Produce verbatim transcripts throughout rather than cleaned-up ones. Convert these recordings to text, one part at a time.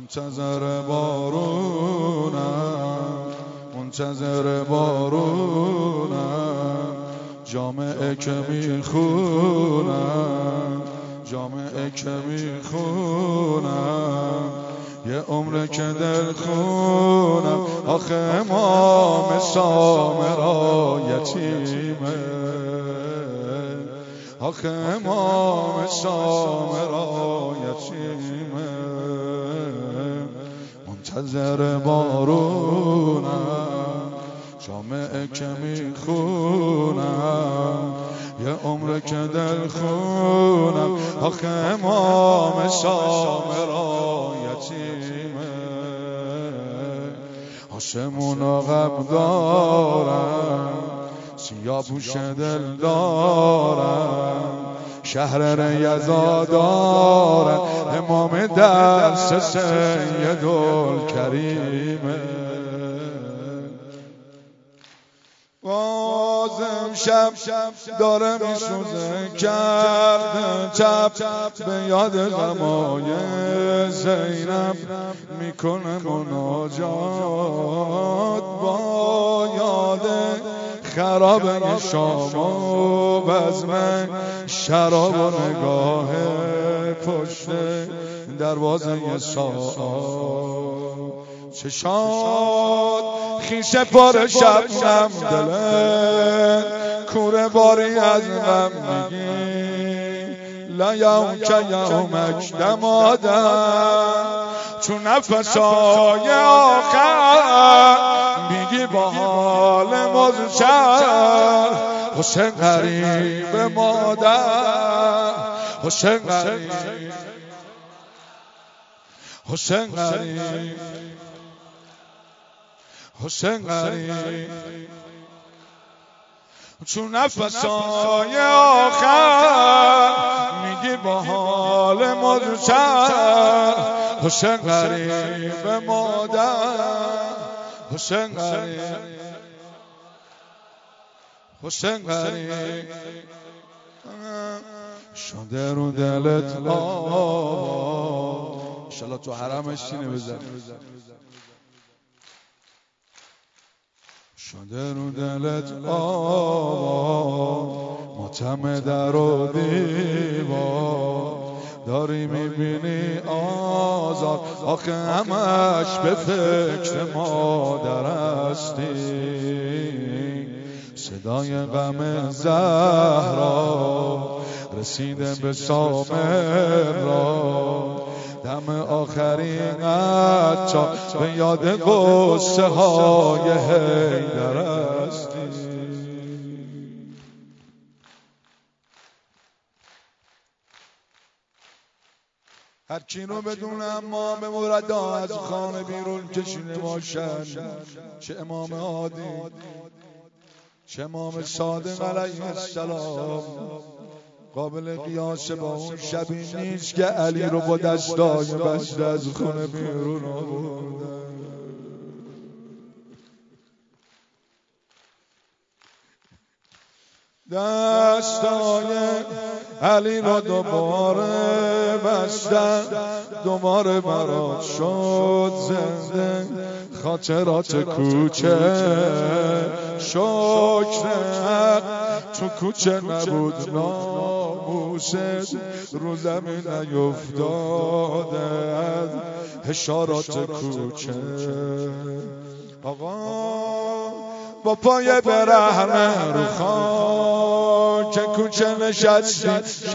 منتظر بارونم، منتظر بارونم، جامعه که میخونم، جامعه که میخونم، یه عمره که دل خونم. آخه امام سامرا یتیمه، آخه امام سامرا یتیمه، منتظر بارونم، جامعه که میخونم، یه عمره که دل خونم. آخه امام سامرا یتیمه، آسمون و غم دارم، سیاه پوش دل دارم، شهر ریضا دارم، امام درس سیدالکریمه. بازم شب داره میسوزه کرده چپ، به یاد غمای زینب میکنه مناجات، با یاد خرابه شام و بزم شراب و نگاه پشت دروازه ساعت. چشات خیشه پر شبنم، دل کوره باری از غم میگی، لا یوم که یومک دمادم، چون نفسای آخر میگی با حال مزچر. حسین غریب مادر، حسین غریب، حسین غریب، حسین غریب، چون نفسای آخر میگی با حال مزچر. حسین غریب مادر، حسین غریب، حسین غریب، شده رو دلت آه، انشالله تو حرمش سینه بزن، شده رو دلت آه، ماتم در و دیوار، داری میبینی آزاد، آخه همش به فکر مادر هستی. صدای غم زهرا رسیده به سامر را، دم آخرین قطع به یاد قصه های حیدر هستی. هر کی رو بدونم ما به مردا از خانه بیرون کشیده باشن، چه امام عادی چه امام صادق علیه السلام، قابل قیاس با اون شبی نیست که علی رو با دستای بسته از خونه بیرون آوردن. دستای علی رو دوباره بستن، دوباره برات شد زنده خاطرات کوچه. شکر حق تو کوچه نبود ناموست، رو زمین نیفتاده از حشارات کوچه. آقا با پای برهنه رو خاک کوچه نشستی،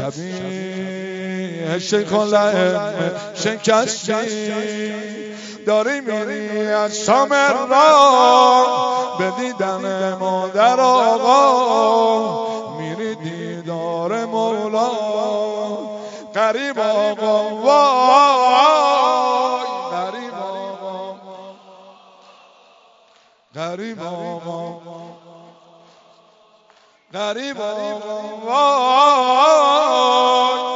شبیه شیخ الائمه شکستی، داری میری از سامر را به دیدن مادر آقا، میری دیدار مولا غریب آقا، وای غریب آقا، غریب آقا، غریب آقا، وای